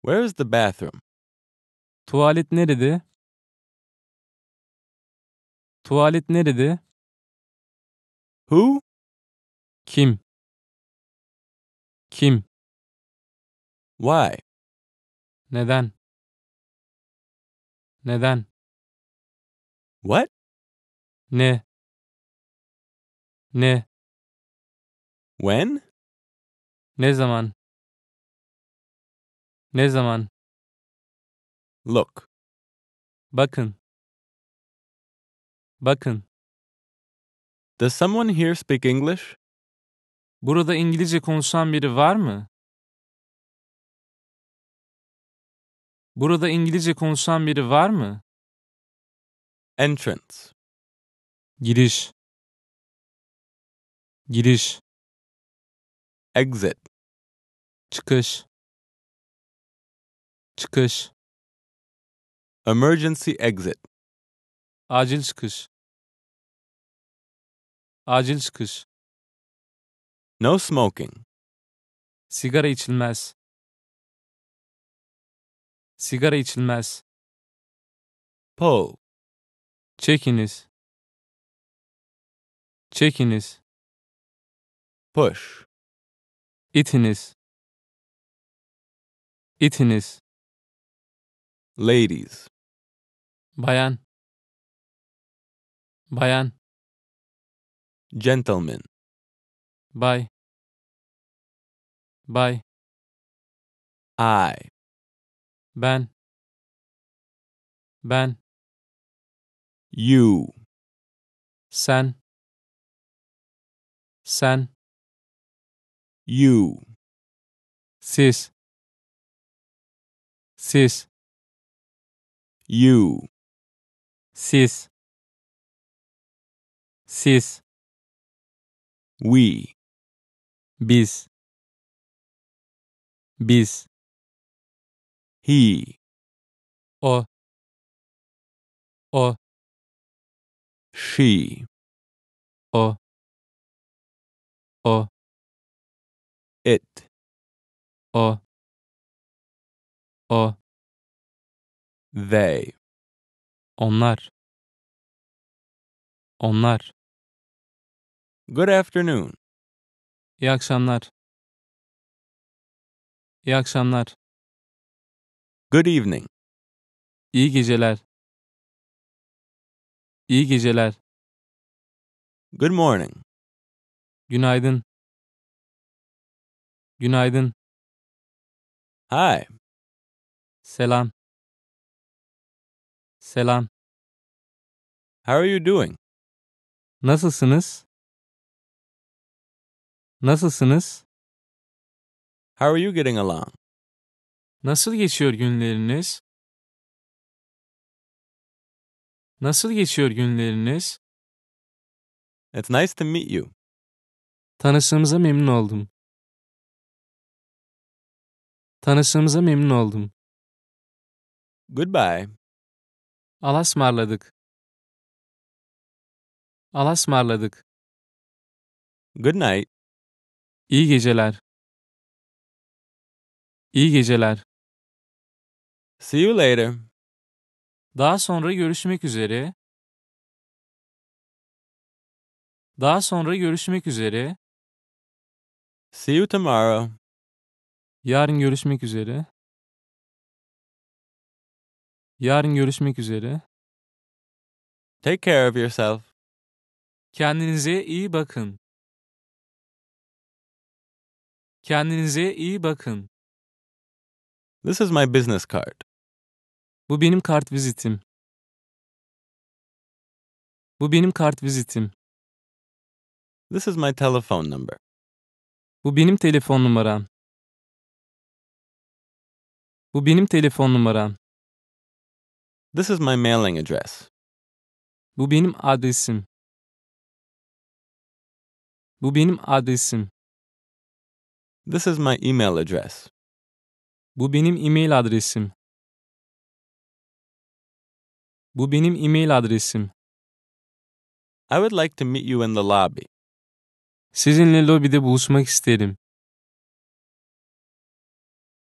Where is the bathroom? Tuvalet nerede? Tuvalet nerede? Who? Kim? Kim? Why? Neden? Neden? What? Ne? Ne? When? Ne zaman? Ne zaman? Look. Bakın. Bakın. Does someone here speak English? Burada İngilizce konuşan biri var mı? Burada İngilizce konuşan biri var mı? Entrance. Giriş. Giriş. Exit. Çıkış. Çıkış. Emergency exit. Acil çıkış. Acil çıkış. No smoking. Sigara içilmez. Sigara içilmez. Pull. Çekiniz. Çekiniz. Push. İtiniz. İtiniz. Ladies. Bayan. Bayan. Gentlemen. Bay. Bay. I. Ben. Ben. You. Sen. Sen. You. Siz. Siz. You. Siz. Siz. We. Biz. Biz. He. O. O. She. O. O. It. O. O. They. Onlar. Onlar. Good afternoon. İyi akşamlar. İyi akşamlar. Good evening. İyi geceler. İyi geceler. Good morning. Günaydın. Günaydın. Hi. Selam. Selam. How are you doing? Nasılsınız? Nasılsınız? How are you getting along? Nasıl geçiyor günleriniz? Nasıl geçiyor günleriniz? It's nice to meet you. Tanıştığımıza memnun oldum. Tanıştığımıza memnun oldum. Goodbye. Alasmarladık. Alasmarladık. Good night. İyi geceler. İyi geceler. See you later. Daha sonra görüşmek üzere. Daha sonra görüşmek üzere. See you tomorrow. Yarın görüşmek üzere. Yarın görüşmek üzere. Take care of yourself. Kendinize iyi bakın. Kendinize iyi bakın. This is my business card. Bu benim kart vizitim. Bu benim kart vizitim. This is my telephone number. Bu benim telefon numaram. Bu benim telefon numaram. This is my mailing address. Bu benim adresim. Bu benim adresim. This is my email address. Bu benim e-mail adresim. Bu benim e-mail adresim. I would like to meet you in the lobby. Sizinle lobide buluşmak isterim.